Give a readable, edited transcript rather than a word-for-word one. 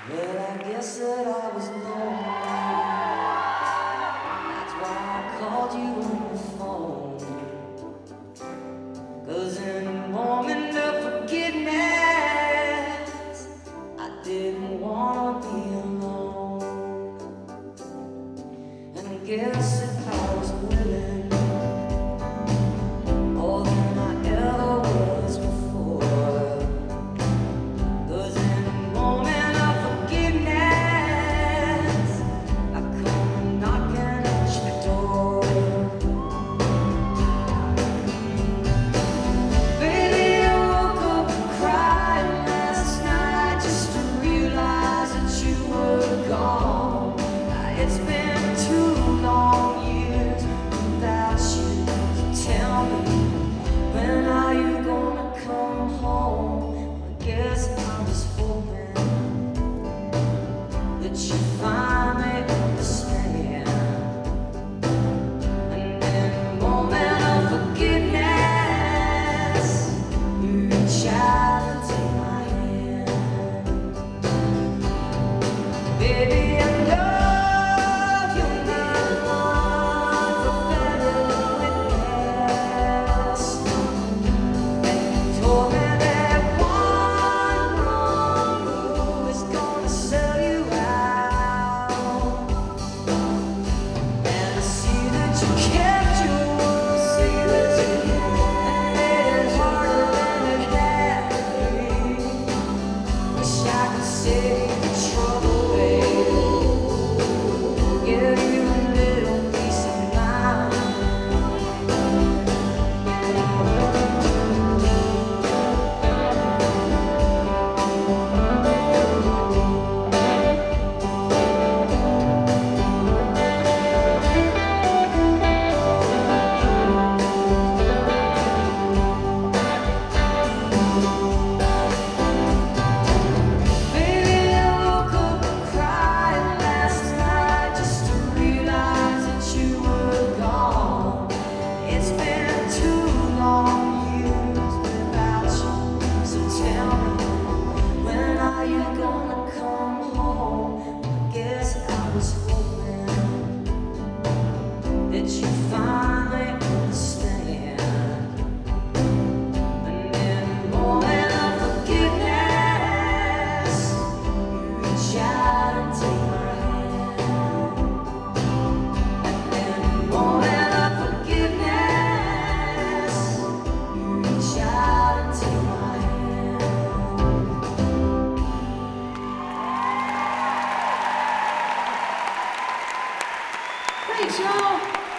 Well, I guess that I was lonely. That's why I called you on the phone. 'Cause in the moment of forgiveness, I didn't wanna be alone. And I guess if I was willing, more than I ever was before. 'Cause in the moment of forgiveness, I come knocking at your door. Baby, I woke up crying last night just to realize that you were gone. It's been 2 long years without you. So tell me, when are you gonna come home? I guess I was hoping that you finally understand. And in the moment of forgiveness, you reach out and take my hand. Baby, I love you now, for better or worse. And you told me that one wrong move is gonna sell you out. And I see that you kept your word, and made it harder than it had to be. Wish I could save the trouble, baby. Give you a little peace of mind. Baby, I woke up crying last night just to realize that you were gone. It's been 2 long years without you. So tell me, when are you gonna come home? I guess I was hoping that you finally understand. And in the moment of forgiveness, you reach out and take my hand. And in the moment of forgiveness, you reach out and take my hand. Thanks, y'all.